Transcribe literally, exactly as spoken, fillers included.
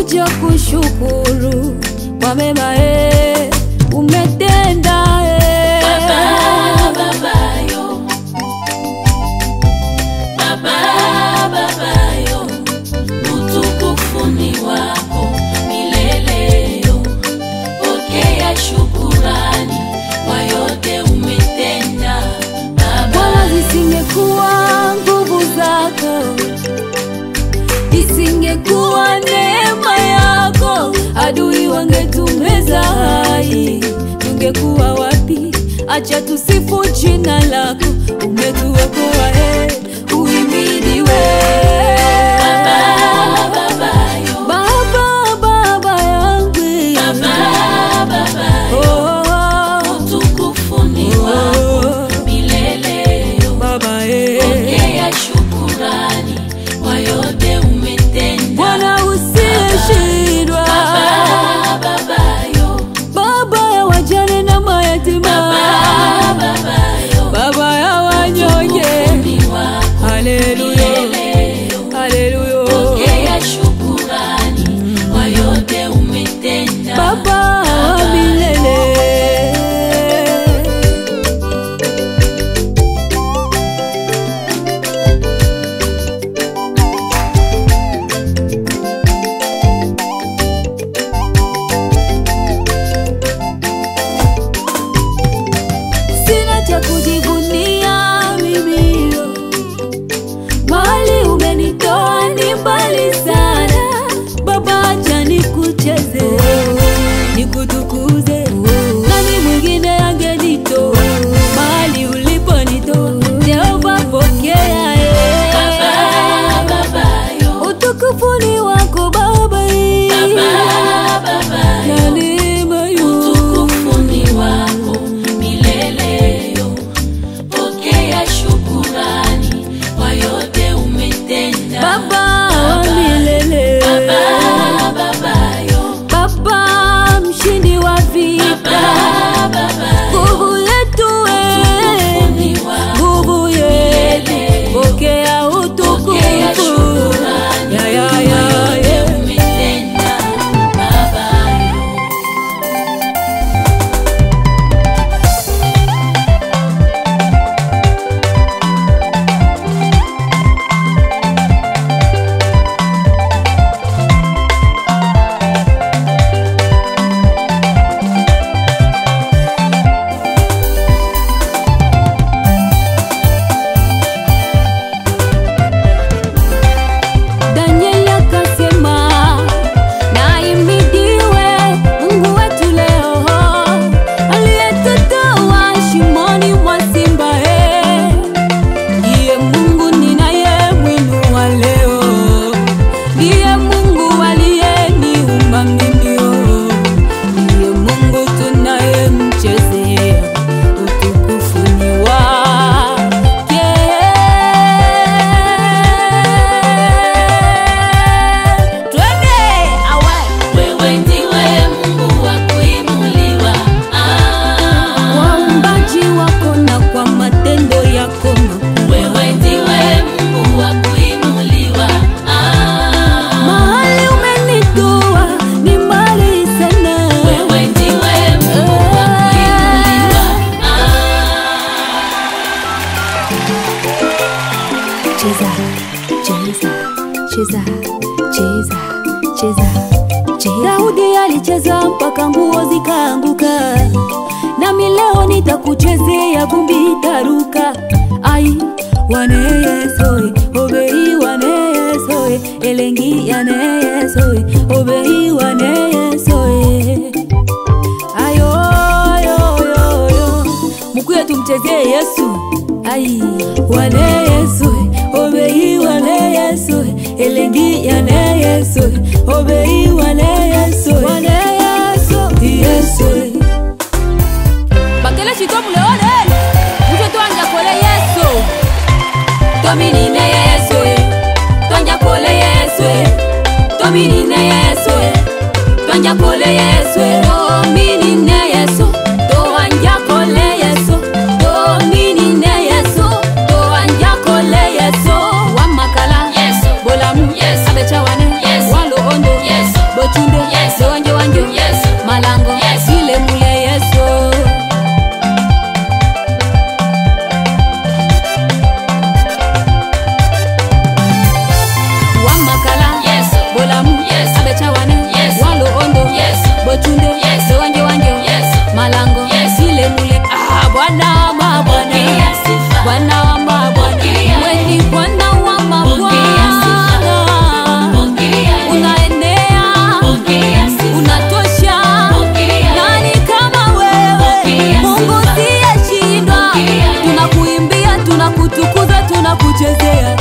Nimekuja kushukuru kwa mema eh umetenda eh. Baba baba yo, baba baba yo, utukufu ni wako milele yo. Pokea shukurani kwa yote umetenda Baba. Wala zisingekuwa nguvu zako, isingekuwa neema yako, adui wangetumeza hai. Tungekuwa wapi? Acha tusifu jina lako, umetuokoa eh uhimidiwe. Baba baba yo, Baba baba yangu, baba baba yo, utukufu ni wako milele yo. Baba eh Pokea shukurani kwa yote umetenda Bwana usiyeshindwa. Baba baba yo, Baba ya wajane na mayatima, baba baba yo, Baba ya wanyonge. ni wako Haleluya, milele yo. haleluya. Pokea shukurani kwa yote umetenda Baba wa milele. Sina cha kujivunia mimi, mahali umenitoa ni mbali sana. Baba acha nikucheze, nikutukuze. Nani mwingine angenitoa mahali uliponitoa? Jehova pokea eh. Baba baba yo, Utukufu ni wako Baba eh. baba baba Na yo, neema yo. utukufu ni wako milele yo. Pokea shukurani kwa yote umetenda Baba wa milele. Baba baba yo, Baba mshindi wa vita, baba baba yo, nguvu yetu wewe, ni wako nguvu yetu, pokea utukufu. Pokea shukurani Ya ya kwa ya yote ya. umetenda Baba yo. Daniel akasema, na imidiwe Mungu wetu leo, aliyetutoa shimoni mwa simba eh. Ndiye Mungu ninayemwinua leo, ndiye Mungu aliyeniumba mimi oh. Ndiye Mungu tunayemchezea, utukufu ni wake. Twende awe Wewe ndiwe Mungu wa kuinuliwa ah. waumbaji wako na kwa matendo yako makuu. Wewe ndiwe Mungu wa kuinuliwa ah. Mahali umenitoa ni mbali sana. Wewe ndiwe Mungu wa kuinuliwa ah. Cheza, cheza, cheza, cheza, cheza, cheza. Daudi alicheza mpaka nguo zikaanguka, nami leo nitakuchezea vumbi itaruka. Ai wane Yesu obei wane Yesu elengi yane Yesu obei wane Yesu ayo ayo ayo ayo mukuye tumchezee Yesu. Ai wane Yesu obei wane Yesu elengi yane Yesu obei wane Yesu wane Yesu Yesu bakele chito muleone muje twanja kole Yesu tominine Yesu twanja kole Yesu tominine Yesu twanja kole Yesu tominine Yesu twanja kole Yesu tominine Yesu twanja kole Yesu wamakala Yesu, bolamu Yesu, abechawane Yesu, walo ondo Yesu, kuchezea